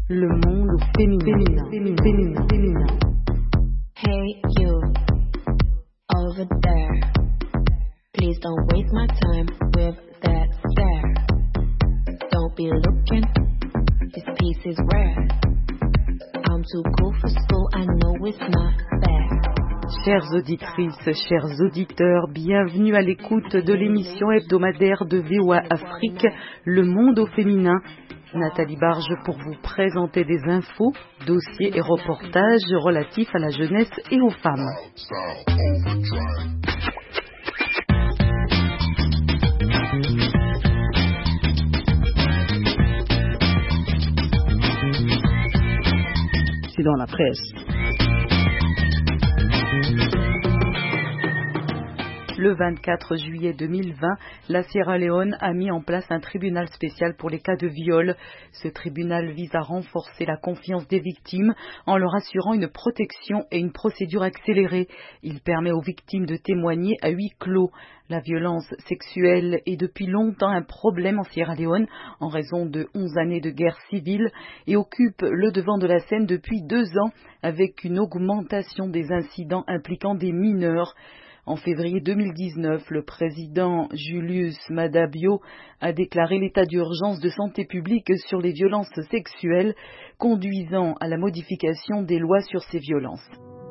Le monde féminin. Hey you, over there. Please don't waste my time with that stare. Don't be looking, this piece is rare. I'm too cool for school, I know it's not fair. Chères auditrices, chers auditeurs, bienvenue à l'écoute de l'émission hebdomadaire de VOA Afrique, Le Monde au féminin. Nathalie Barge pour vous présenter des infos, dossiers et reportages relatifs à la jeunesse et aux femmes. C'est dans la presse. Le 24 juillet 2020, la Sierra Leone a mis en place un tribunal spécial pour les cas de viol. Ce tribunal vise à renforcer la confiance des victimes en leur assurant une protection et une procédure accélérée. Il permet aux victimes de témoigner à huis clos. La violence sexuelle est depuis longtemps un problème en Sierra Leone en raison de 11 années de guerre civile et occupe le devant de la scène depuis 2 ans avec une augmentation des incidents impliquant des mineurs. En février 2019, le président Julius Maada Bio a déclaré l'état d'urgence de santé publique sur les violences sexuelles, conduisant à la modification des lois sur ces violences.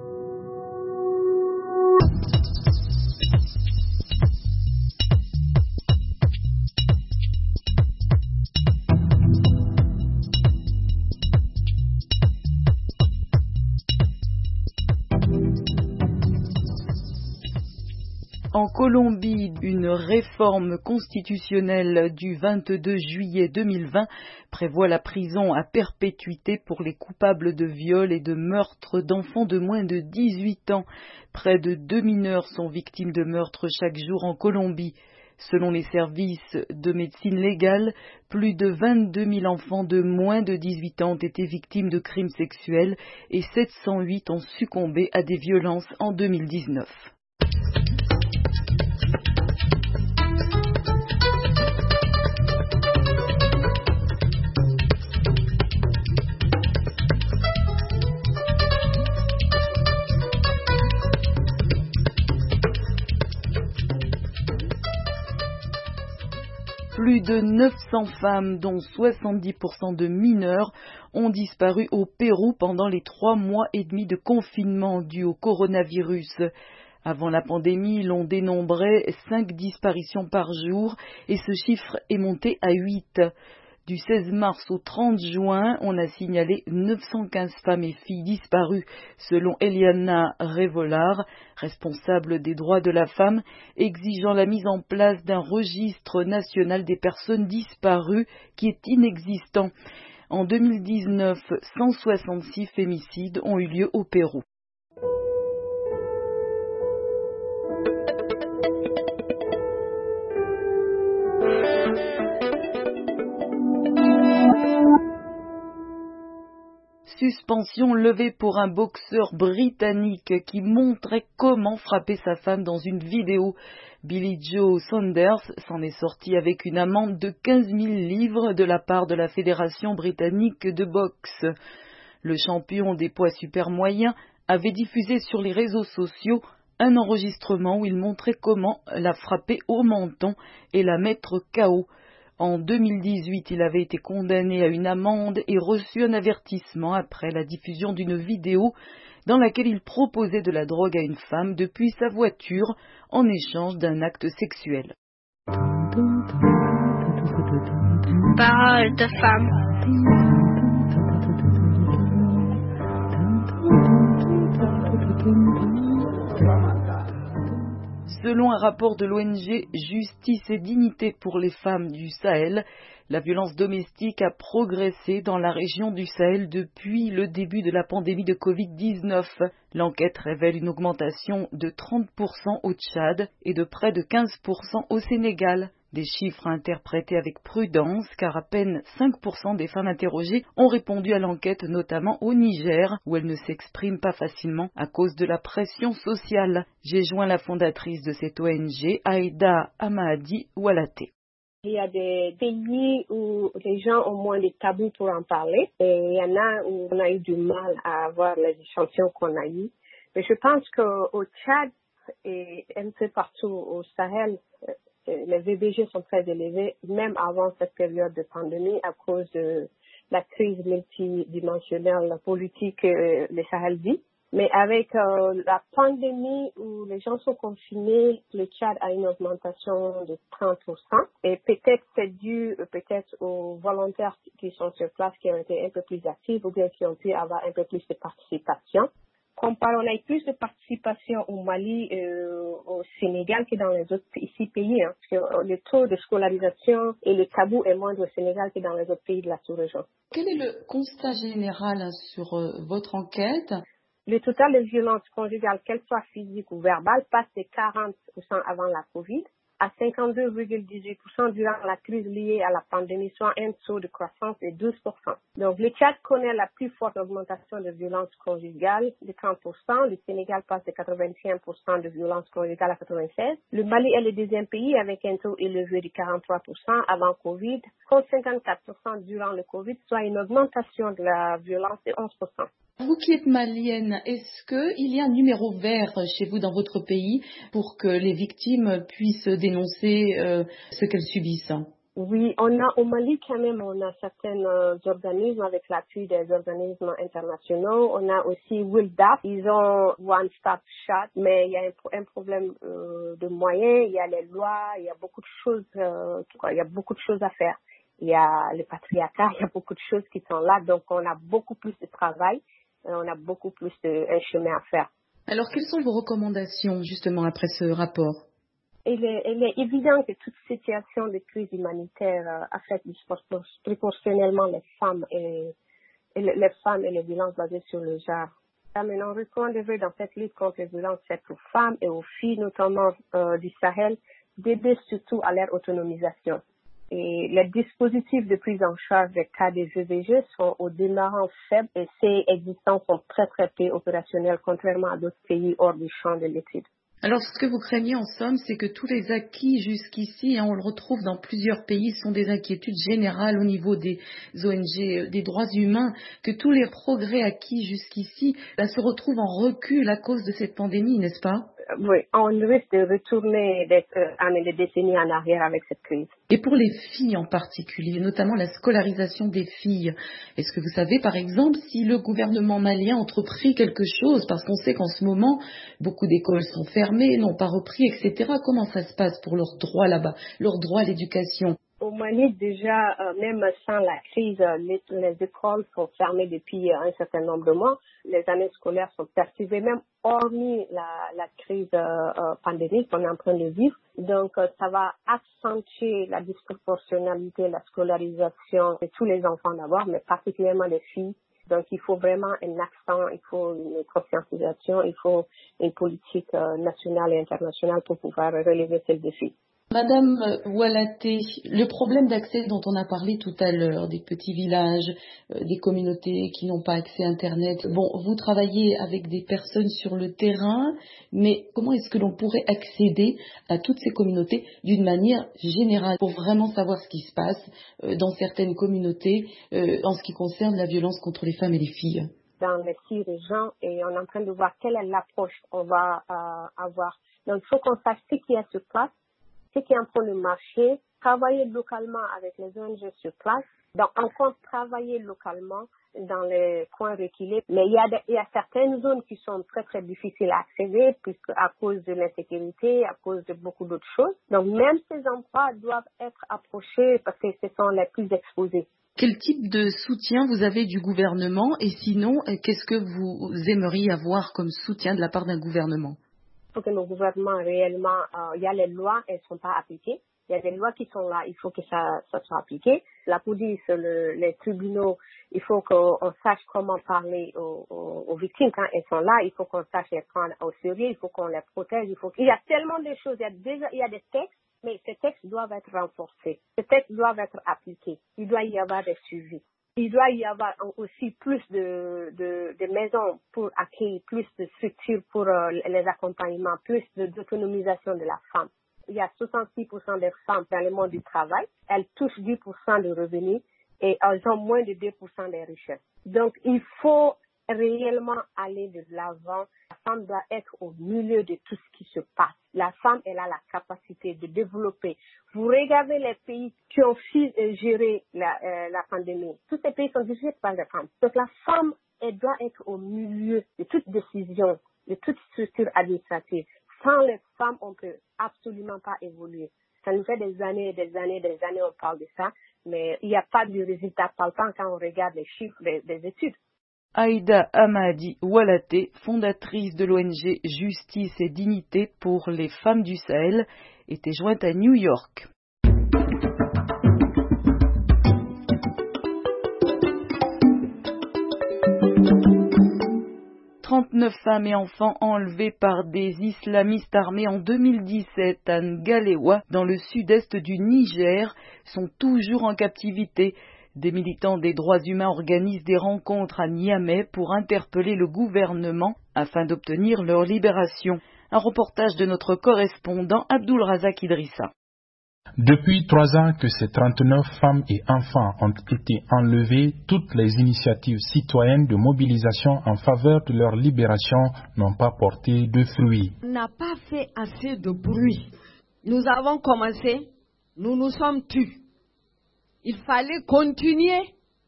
En Colombie, une réforme constitutionnelle du 22 juillet 2020 prévoit la prison à perpétuité pour les coupables de viol et de meurtre d'enfants de moins de 18 ans. Près de 2 mineurs sont victimes de meurtres chaque jour en Colombie. Selon les services de médecine légale, plus de 22 000 enfants de moins de 18 ans ont été victimes de crimes sexuels et 708 ont succombé à des violences en 2019. Plus de 900 femmes, dont 70% de mineurs, ont disparu au Pérou pendant les 3 mois et demi de confinement dû au coronavirus. Avant la pandémie, l'on dénombrait 5 disparitions par jour et ce chiffre est monté à 8. Du 16 mars au 30 juin, on a signalé 915 femmes et filles disparues, selon Eliana Revolar, responsable des droits de la femme, exigeant la mise en place d'un registre national des personnes disparues qui est inexistant. En 2019, 166 fémicides ont eu lieu au Pérou. Suspension levée pour un boxeur britannique qui montrait comment frapper sa femme dans une vidéo. Billy Joe Saunders s'en est sorti avec une amende de 15 000 livres de la part de la Fédération britannique de boxe. Le champion des poids super moyens avait diffusé sur les réseaux sociaux un enregistrement où il montrait comment la frapper au menton et la mettre KO. En 2018, il avait été condamné à une amende et reçu un avertissement après la diffusion d'une vidéo dans laquelle il proposait de la drogue à une femme depuis sa voiture en échange d'un acte sexuel. Parole de femme. Selon un rapport de l'ONG Justice et Dignité pour les femmes du Sahel, la violence domestique a progressé dans la région du Sahel depuis le début de la pandémie de Covid-19. L'enquête révèle une augmentation de 30% au Tchad et de près de 15% au Sénégal. Des chiffres interprétés avec prudence car à peine 5% des femmes interrogées ont répondu à l'enquête, notamment au Niger, où elles ne s'expriment pas facilement à cause de la pression sociale. J'ai joint la fondatrice de cette ONG, Aïda Amahadi Oualaté. Il y a des pays où les gens ont moins de tabous pour en parler et il y en a où on a eu du mal à avoir les échantillons qu'on a eus. Mais je pense qu'au Tchad et un peu partout au Sahel, les VBG sont très élevés, même avant cette période de pandémie, à cause de la crise multidimensionnelle politique que le Sahel vit. Mais avec la pandémie où les gens sont confinés, le Tchad a une augmentation de 30%. Et peut-être c'est dû peut-être aux volontaires qui sont sur place, qui ont été un peu plus actifs ou bien qui ont pu avoir un peu plus de participation. On a eu plus de participation au Mali, au Sénégal que dans les autres pays, hein, parce que le taux de scolarisation et le tabou est moindre au Sénégal que dans les autres pays de la sous-région. Quel est le constat général sur votre enquête? Le total de violences conjugales, qu'elles soient physiques ou verbales, passe de 40% avant la COVID à 52,18% durant la crise liée à la pandémie, soit un taux de croissance de 12%. Donc, le Tchad connaît la plus forte augmentation de violences conjugales de 30%. Le Sénégal passe de 81% de violences conjugales à 96%. Le Mali est le deuxième pays avec un taux élevé de 43% avant Covid, contre 54% durant le Covid, soit une augmentation de la violence de 11%. Vous qui êtes malienne, est-ce qu'il y a un numéro vert chez vous dans votre pays pour que les victimes puissent dénoncer ce qu'elles subissent? Oui, on a au Mali quand même, on a certains organismes avec l'appui des organismes internationaux. On a aussi WILDAP, ils ont One Stop Shop, mais il y a un problème de moyens, il y a les lois, il y a beaucoup de choses, il y a beaucoup de choses à faire. Il y a le patriarcat, il y a beaucoup de choses qui sont là, donc on a beaucoup plus de travail, on a beaucoup plus un chemin à faire. Alors, quelles sont vos recommandations justement après ce rapport? Il est évident que toute situation de crise humanitaire affecte proportionnellement les femmes et les violences basées sur le genre. Maintenant, on recommande dans cette lutte contre les violences faites aux femmes et aux filles, notamment du Sahel, d'aider surtout à leur autonomisation. Et les dispositifs de prise en charge des cas de VBG sont au demeurant faibles et ces existants sont très très peu opérationnels, contrairement à d'autres pays hors du champ de l'étude. Alors, ce que vous craignez en somme, c'est que tous les acquis jusqu'ici, on le retrouve dans plusieurs pays, sont des inquiétudes générales au niveau des ONG, des droits humains, que tous les progrès acquis jusqu'ici se retrouvent en recul à cause de cette pandémie, n'est-ce pas? Oui, on risque de retourner des décennies en arrière avec cette crise. Et pour les filles en particulier, notamment la scolarisation des filles, est-ce que vous savez par exemple si le gouvernement malien a entrepris quelque chose? Parce qu'on sait qu'en ce moment, beaucoup d'écoles sont fermées, n'ont pas repris, etc. Comment ça se passe pour leurs droits là-bas, leur droit à l'éducation? Au Mali, déjà, même sans la crise, les écoles sont fermées depuis un certain nombre de mois. Les années scolaires sont perturbées, même hormis la crise pandémique qu'on est en train de vivre. Donc, ça va accentuer la disproportionnalité, la scolarisation de tous les enfants d'abord, mais particulièrement les filles. Donc, il faut vraiment un accent, il faut une conscientisation, il faut une politique nationale et internationale pour pouvoir relever ce défi. Madame Oualaté, le problème d'accès dont on a parlé tout à l'heure, des petits villages, des communautés qui n'ont pas accès à Internet, bon, vous travaillez avec des personnes sur le terrain, mais comment est-ce que l'on pourrait accéder à toutes ces communautés d'une manière générale pour vraiment savoir ce qui se passe dans certaines communautés en ce qui concerne la violence contre les femmes et les filles? Dans les 6 régions, et on est en train de voir quelle est l'approche qu'on va avoir. Donc, il faut qu'on sache ce qui est sur place, ce qui est en train de marcher, travailler localement avec les ONG sur place, donc encore travailler localement dans les coins reculés. Mais il y a certaines zones qui sont très très difficiles à accéder puisque à cause de l'insécurité, à cause de beaucoup d'autres choses. Donc même ces endroits doivent être approchés parce que ce sont les plus exposés. Quel type de soutien vous avez du gouvernement et sinon, qu'est-ce que vous aimeriez avoir comme soutien de la part d'un gouvernement? Il faut que nos gouvernements réellement, il y a les lois, elles ne sont pas appliquées. Il y a des lois qui sont là, il faut que ça soit appliqué. La police, les tribunaux, il faut qu'on sache comment parler aux victimes quand elles sont là. Il faut qu'on sache les prendre au sérieux, il faut qu'on les protège. Il y a tellement de choses, il y a des textes, mais ces textes doivent être renforcés. Ces textes doivent être appliqués. Il doit y avoir des suivis. Il doit y avoir aussi plus de maisons pour accueillir, plus de structures pour les accompagnements, plus d'autonomisation de la femme. il y a 66% des femmes dans le monde du travail. Elles touchent 10% de revenus et elles ont moins de 2% des richesses. Donc, il faut réellement aller de l'avant. La femme doit être au milieu de tout ce qui se passe. La femme, elle a la capacité de développer. Vous regardez les pays qui ont su gérer la pandémie. Tous ces pays sont dirigés par les femmes. Donc, la femme, elle doit être au milieu de toute décision, de toute structure administrative. Sans les femmes, on ne peut absolument pas évoluer. Ça nous fait des années, on parle de ça, mais il n'y a pas de résultat palpable quand on regarde les chiffres des études. Aïda Hamadi Oualaté, fondatrice de l'ONG Justice et Dignité pour les femmes du Sahel, était jointe à New York. 39 femmes et enfants enlevés par des islamistes armés en 2017 à Ngalewa, dans le sud-est du Niger, sont toujours en captivité. Des militants des droits humains organisent des rencontres à Niamey pour interpeller le gouvernement afin d'obtenir leur libération. Un reportage de notre correspondant Abdul Razak Idrissa. Depuis 3 ans que ces 39 femmes et enfants ont été enlevés, toutes les initiatives citoyennes de mobilisation en faveur de leur libération n'ont pas porté de fruits. On n'a pas fait assez de bruit. Nous avons commencé, nous nous sommes tus. Il fallait continuer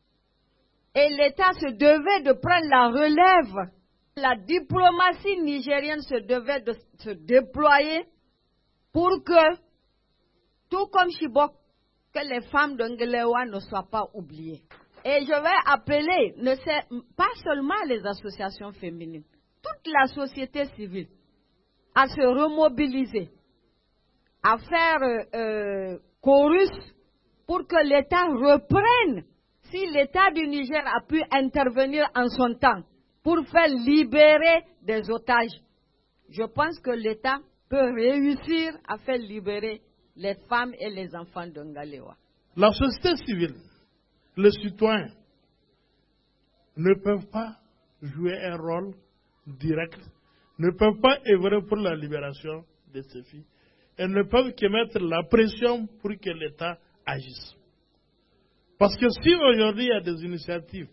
et l'État se devait de prendre la relève. La diplomatie nigérienne se devait de se déployer pour que, tout comme Chibok, que les femmes de Ngalewa ne soient pas oubliées. Et je vais appeler, pas seulement les associations féminines, toute la société civile à se remobiliser, à faire chorus pour que l'État reprenne. Si l'État du Niger a pu intervenir en son temps pour faire libérer des otages, je pense que l'État peut réussir à faire libérer les femmes et les enfants de Ngalewa. La société civile, les citoyens, ne peuvent pas jouer un rôle direct, ne peuvent pas œuvrer pour la libération de ces filles. Elles ne peuvent que mettre la pression pour que l'État agisse. Parce que si aujourd'hui il y a des initiatives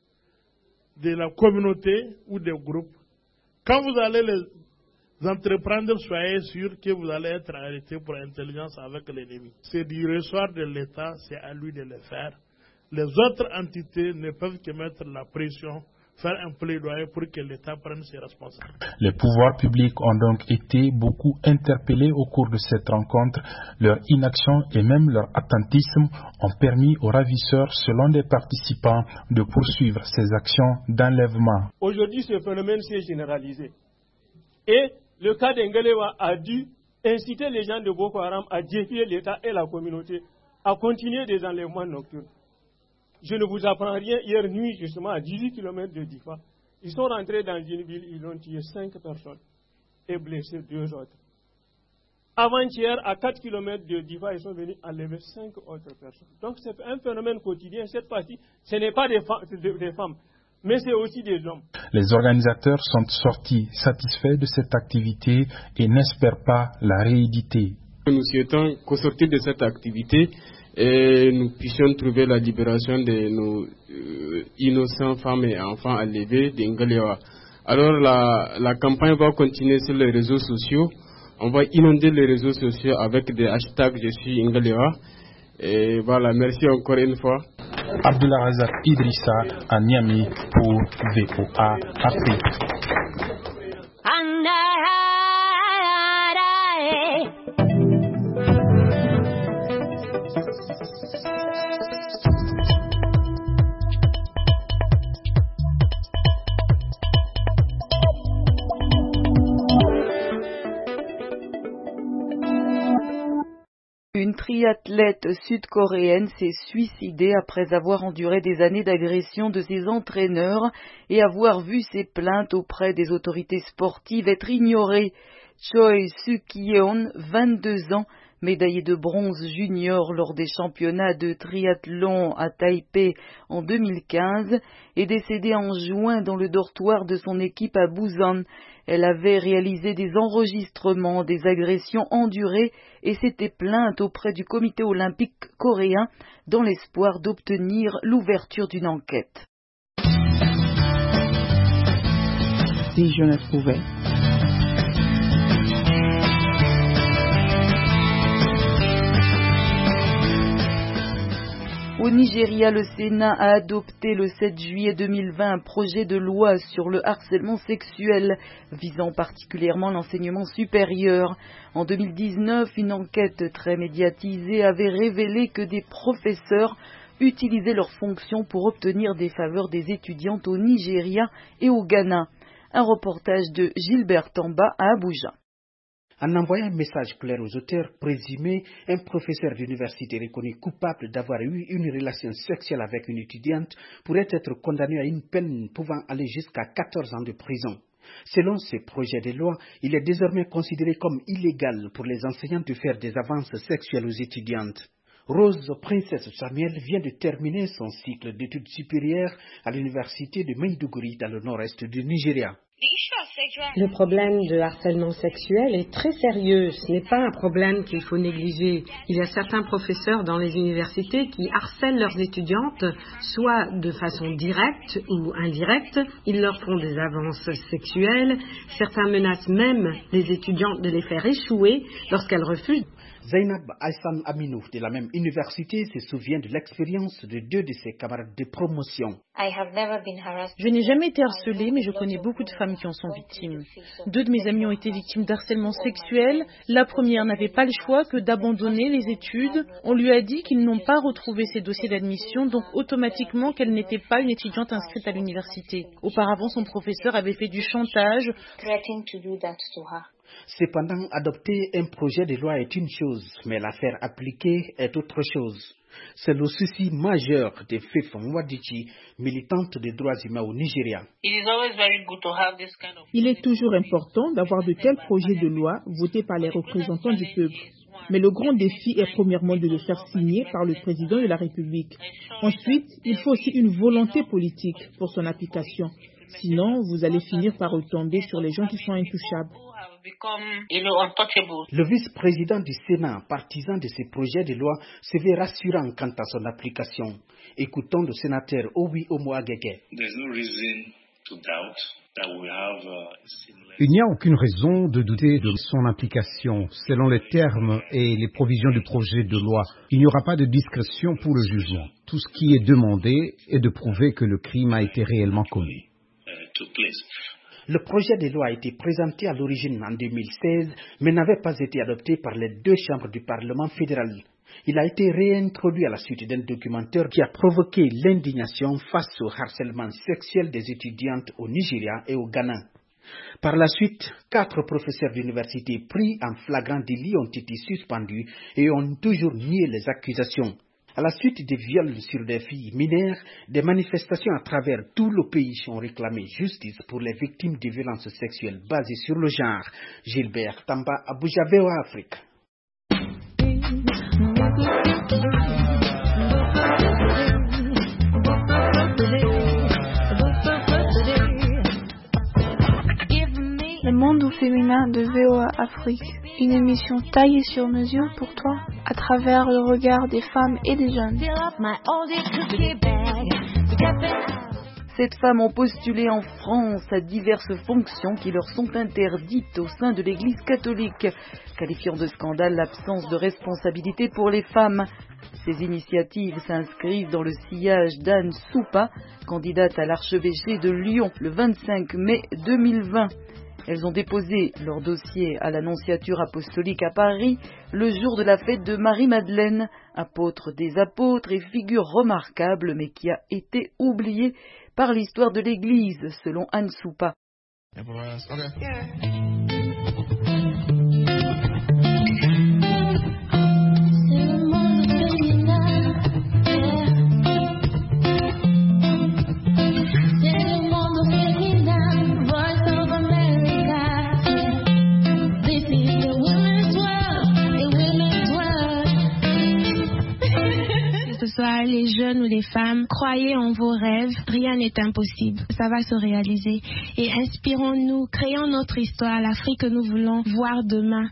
de la communauté ou des groupes, quand vous allez les entreprendre, soyez sûr que vous allez être arrêté pour intelligence avec l'ennemi. C'est du ressort de l'État, c'est à lui de le faire. Les autres entités ne peuvent que mettre la pression, faire un plaidoyer pour que l'État prenne ses responsabilités. Les pouvoirs publics ont donc été beaucoup interpellés au cours de cette rencontre. Leur inaction et même leur attentisme ont permis aux ravisseurs, selon des participants, de poursuivre ces actions d'enlèvement. Aujourd'hui, ce phénomène s'est généralisé. Et le cas d'Ngalewa a dû inciter les gens de Boko Haram à défier l'État et la communauté à continuer des enlèvements nocturnes. Je ne vous apprends rien. Hier nuit, justement, à 18 km de Difa, ils sont rentrés dans une ville, ils ont tué 5 personnes et blessé 2 autres. Avant-hier, à 4 km de Difa, ils sont venus enlever 5 autres personnes. Donc c'est un phénomène quotidien. Cette fois-ci, ce n'est pas des femmes, mais c'est aussi des hommes. Les organisateurs sont sortis satisfaits de cette activité et n'espèrent pas la rééditer. Nous souhaitons qu'au sortir de cette activité, nous puissions trouver la libération de nos innocents femmes et enfants enlevés d'Ngalewa. Alors la campagne va continuer sur les réseaux sociaux. On va inonder les réseaux sociaux avec des hashtags Je suis Ngalewa. Et voilà, merci encore une fois. Abdullah Razak Idrissa à Niamey pour VOA Afrique. Une triathlète sud-coréenne s'est suicidée après avoir enduré des années d'agression de ses entraîneurs et avoir vu ses plaintes auprès des autorités sportives être ignorées. Choi Suk-yeon, 22 ans, Médaillé de bronze junior lors des championnats de triathlon à Taipei en 2015, est décédée en juin dans le dortoir de son équipe à Busan. Elle avait réalisé des enregistrements des agressions endurées et s'était plainte auprès du comité olympique coréen dans l'espoir d'obtenir l'ouverture d'une enquête. Si je ne pouvais. Au Nigeria, le Sénat a adopté le 7 juillet 2020 un projet de loi sur le harcèlement sexuel, visant particulièrement l'enseignement supérieur. En 2019, une enquête très médiatisée avait révélé que des professeurs utilisaient leurs fonctions pour obtenir des faveurs des étudiantes au Nigeria et au Ghana. Un reportage de Gilbert Tamba à Abuja. En envoyant un message clair aux auteurs présumés, un professeur d'université reconnu coupable d'avoir eu une relation sexuelle avec une étudiante pourrait être condamné à une peine pouvant aller jusqu'à 14 ans de prison. Selon ce projet de loi, il est désormais considéré comme illégal pour les enseignants de faire des avances sexuelles aux étudiantes. Rose Princess Samuel vient de terminer son cycle d'études supérieures à l'université de Maiduguri dans le nord-est du Nigeria. Le problème de harcèlement sexuel est très sérieux. Ce n'est pas un problème qu'il faut négliger. Il y a certains professeurs dans les universités qui harcèlent leurs étudiantes, soit de façon directe ou indirecte. Ils leur font des avances sexuelles. Certains menacent même les étudiantes de les faire échouer lorsqu'elles refusent. Zainab Hassan Aminou de la même université se souvient de l'expérience de 2 de ses camarades de promotion. Je n'ai jamais été harcelée, mais je connais beaucoup de femmes qui en sont victimes. 2 de mes amies ont été victimes d'harcèlement sexuel. La première n'avait pas le choix que d'abandonner les études. On lui a dit qu'ils n'ont pas retrouvé ses dossiers d'admission, donc automatiquement qu'elle n'était pas une étudiante inscrite à l'université. Auparavant, son professeur avait fait du chantage. Cependant, adopter un projet de loi est une chose, mais la faire appliquer est autre chose. C'est le souci majeur de Fefe Mwadichi, militante des droits humains au Nigeria. Il est toujours important d'avoir de tels projets de loi votés par les représentants du peuple. Mais le grand défi est premièrement de le faire signer par le président de la République. Ensuite, il faut aussi une volonté politique pour son application. Sinon, vous allez finir par retomber sur les gens qui sont intouchables. Le vice-président du Sénat, partisan de ces projets de loi, se veut rassurant quant à son application. Écoutons le sénateur Owi Omoagege. Il n'y a aucune raison de douter de son application. Selon les termes et les provisions du projet de loi, il n'y aura pas de discrétion pour le jugement. Tout ce qui est demandé est de prouver que le crime a été réellement commis. Le projet de loi a été présenté à l'origine en 2016, mais n'avait pas été adopté par les 2 chambres du Parlement fédéral. Il a été réintroduit à la suite d'un documentaire qui a provoqué l'indignation face au harcèlement sexuel des étudiantes au Nigeria et au Ghana. Par la suite, 4 professeurs d'université pris en flagrant délit ont été suspendus et ont toujours nié les accusations. À la suite des viols sur des filles mineures, des manifestations à travers tout le pays ont réclamé justice pour les victimes de violences sexuelles basées sur le genre. Gilbert Tamba, Abuja, VOA Afrique. Le monde au féminin de VOA Afrique, une émission taillée sur mesure pour toi à travers le regard des femmes et des jeunes. Cette femmes ont postulé en France à diverses fonctions qui leur sont interdites au sein de l'Église catholique, qualifiant de scandale l'absence de responsabilité pour les femmes. Ces initiatives s'inscrivent dans le sillage d'Anne Soupa, candidate à l'archevêché de Lyon le 25 mai 2020. Elles ont déposé leur dossier à l'Annonciature apostolique à Paris le jour de la fête de Marie-Madeleine, apôtre des apôtres et figure remarquable mais qui a été oubliée par l'histoire de l'Église, selon Anne Soupa. This is the women's world, the women's world. ce soit les jeunes ou les femmes, croyez en vos rêves, rien n'est impossible. Ça va se réaliser. Et inspirons-nous, créons notre histoire, l'Afrique que nous voulons voir demain.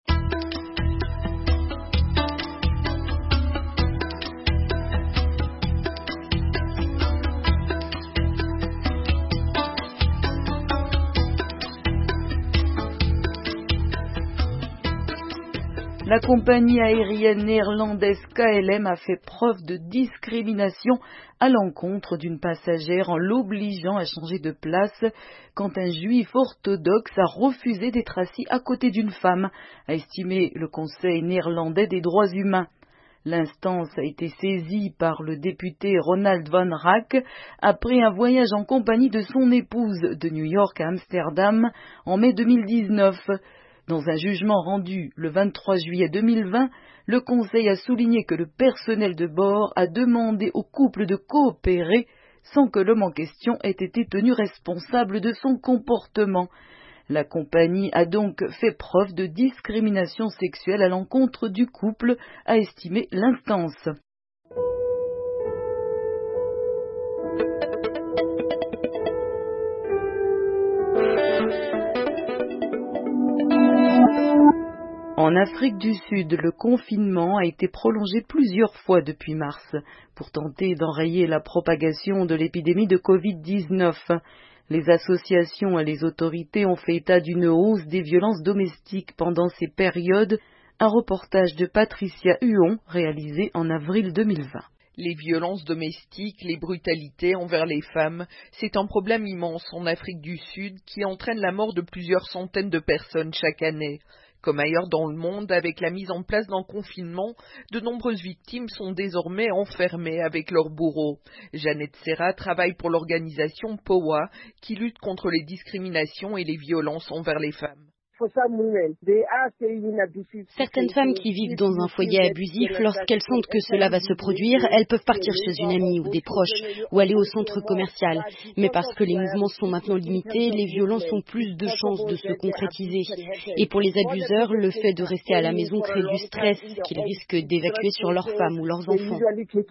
La compagnie aérienne néerlandaise KLM a fait preuve de discrimination à l'encontre d'une passagère en l'obligeant à changer de place quand un juif orthodoxe a refusé d'être assis à côté d'une femme, a estimé le Conseil néerlandais des droits humains. L'instance a été saisie par le député Ronald van Rack après un voyage en compagnie de son épouse de New York à Amsterdam en mai 2019. Dans un jugement rendu le 23 juillet 2020, le Conseil a souligné que le personnel de bord a demandé au couple de coopérer sans que l'homme en question ait été tenu responsable de son comportement. La compagnie a donc fait preuve de discrimination sexuelle à l'encontre du couple, a estimé l'instance. En Afrique du Sud, le confinement a été prolongé plusieurs fois depuis mars pour tenter d'enrayer la propagation de l'épidémie de Covid-19. Les associations et les autorités ont fait état d'une hausse des violences domestiques pendant ces périodes. Un reportage de Patricia Huon réalisé en avril 2020. Les violences domestiques, les brutalités envers les femmes, c'est un problème immense en Afrique du Sud qui entraîne la mort de plusieurs centaines de personnes chaque année. Comme ailleurs dans le monde, avec la mise en place d'un confinement, de nombreuses victimes sont désormais enfermées avec leurs bourreaux. Jeannette Serra travaille pour l'organisation POA qui lutte contre les discriminations et les violences envers les femmes. Certaines femmes qui vivent dans un foyer abusif, lorsqu'elles sentent que cela va se produire, elles peuvent partir chez une amie ou des proches ou aller au centre commercial. Mais parce que les mouvements sont maintenant limités, les violences ont plus de chances de se concrétiser. Et pour les abuseurs, le fait de rester à la maison crée du stress qu'ils risquent d'évacuer sur leurs femmes ou leurs enfants.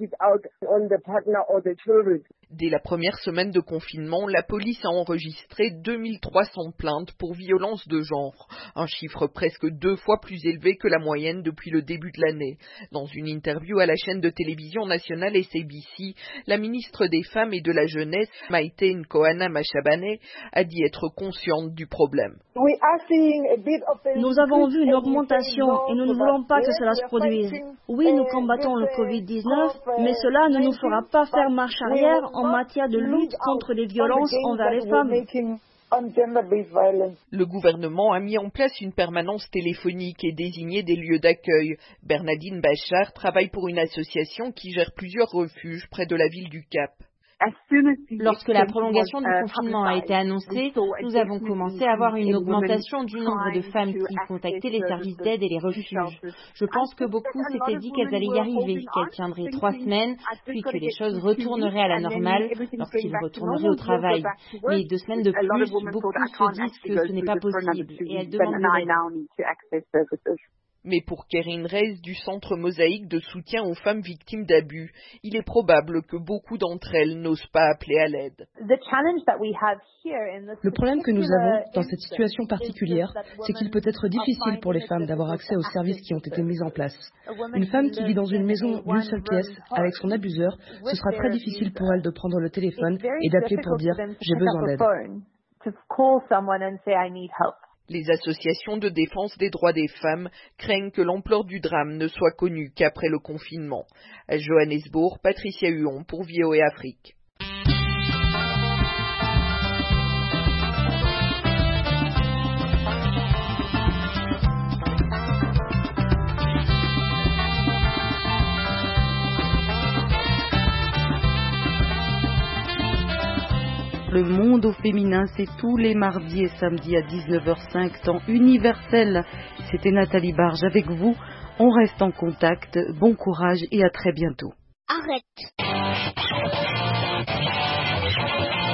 Dès la première semaine de confinement, la police a enregistré 2300 plaintes pour violences de genre, un chiffre presque 2 fois plus élevé que la moyenne depuis le début de l'année. Dans une interview à la chaîne de télévision nationale SABC, la ministre des Femmes et de la Jeunesse, Maïté Nkoana Machabane, a dit être consciente du problème. Nous avons vu une augmentation et nous ne voulons pas que cela se produise. Oui, nous combattons le Covid-19, mais cela ne nous fera pas faire marche arrière en matière de lutte contre les violences envers les femmes. Le gouvernement a mis en place une permanence téléphonique et désigné des lieux d'accueil. Bernadine Bachar travaille pour une association qui gère plusieurs refuges près de la ville du Cap. Lorsque la prolongation du confinement a été annoncée, nous avons commencé à avoir une augmentation du nombre de femmes qui contactaient les services d'aide et les refuges. Je pense que beaucoup s'étaient dit qu'elles allaient y arriver, qu'elles tiendraient 3 semaines, puis que les choses retourneraient à la normale lorsqu'ils retourneraient au travail. Mais 2 semaines de plus, beaucoup se disent que ce n'est pas possible et elles demandent de l'aide. Mais pour Kérine Reyes du Centre Mosaïque de soutien aux femmes victimes d'abus, il est probable que beaucoup d'entre elles n'osent pas appeler à l'aide. Le problème que nous avons dans cette situation particulière, c'est qu'il peut être difficile pour les femmes d'avoir accès aux services qui ont été mis en place. Une femme qui vit dans une maison d'une seule pièce avec son abuseur, ce sera très difficile pour elle de prendre le téléphone et d'appeler pour dire « j'ai besoin d'aide ». Les associations de défense des droits des femmes craignent que l'ampleur du drame ne soit connue qu'après le confinement. À Johannesburg, Patricia Huon pour VOA Afrique. Le monde au féminin, c'est tous les mardis et samedis à 19h05, temps universel. C'était Nathalie Barge avec vous. On reste en contact. Bon courage et à très bientôt. Arrête.